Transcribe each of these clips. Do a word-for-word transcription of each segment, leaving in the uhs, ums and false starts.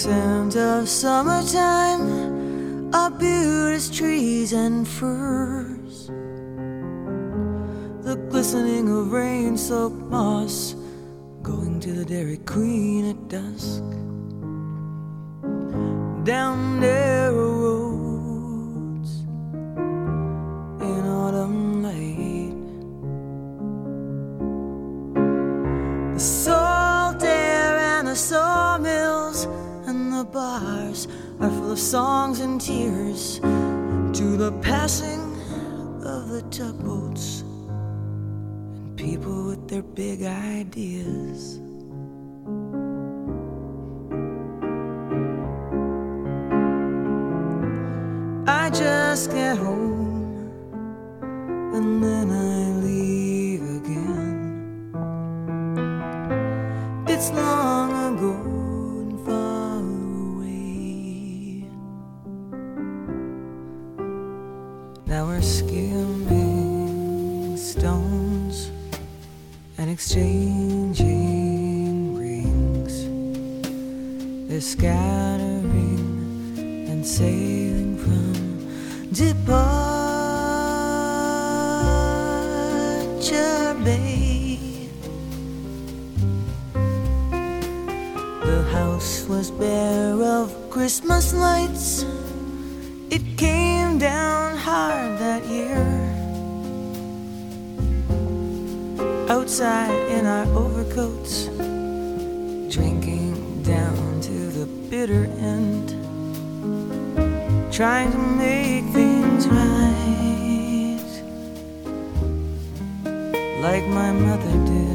scent of summertime, our beauteous trees and firs, the glistening of rain-soaked moss, going to the Dairy Queen at dusk, down narrow roads in autumn light. The salt air and the sawmills and the bars are full of songs and tears to the passing of the tugboats and people with their big ideas. I just get home and then I leave again. It's long ago and far away. Now we're skimming stones and exchanging rings. They're scattering and sailing from Departure Bay. The house was bare of Christmas lights. It came down hard that year. Outside in our overcoats, drinking down to the bitter end, trying to make things right, like my mother did.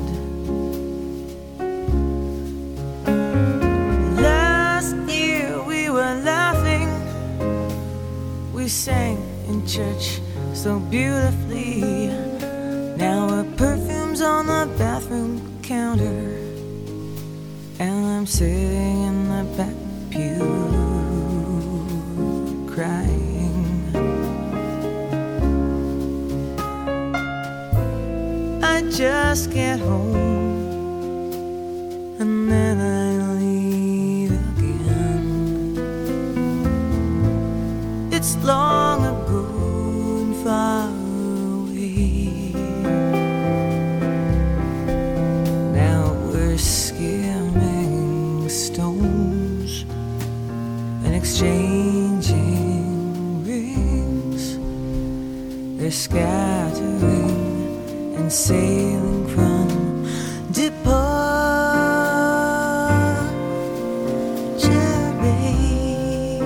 Last year we were laughing, we sang in church so beautifully. Now our perfume's on the bathroom counter, and I'm sitting in the back pew crying. I just get home and then I leave again. It's long ago and far away. Now we're skimming stones and exchanging. They're scattering and sailing from Departure Bay.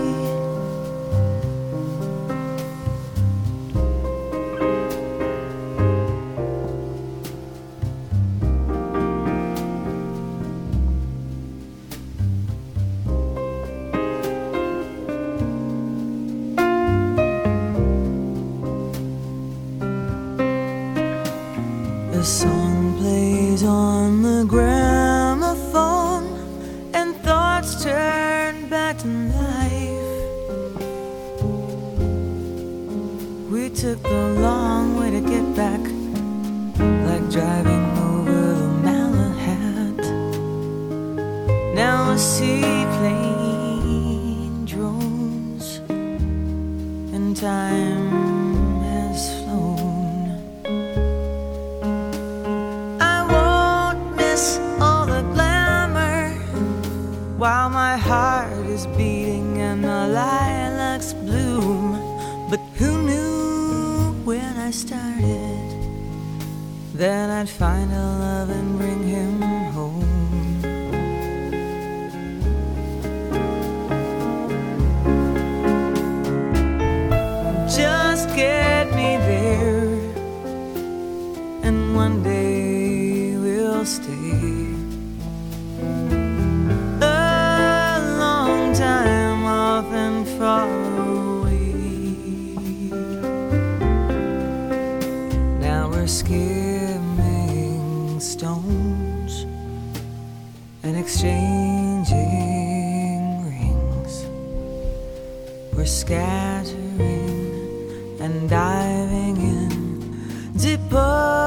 The song plays on the gramophone, and thoughts turn back to life. We took the long way to get back, like driving over the Malahat. Now a seaplane drones, and time has flown. While my heart is beating and the lilacs bloom, but who knew when I started that I'd find a love and bring him home? Just get me there, and one day we'll stay. Time off and far away. Now we're skimming stones and exchanging rings. We're scattering and diving in. Depart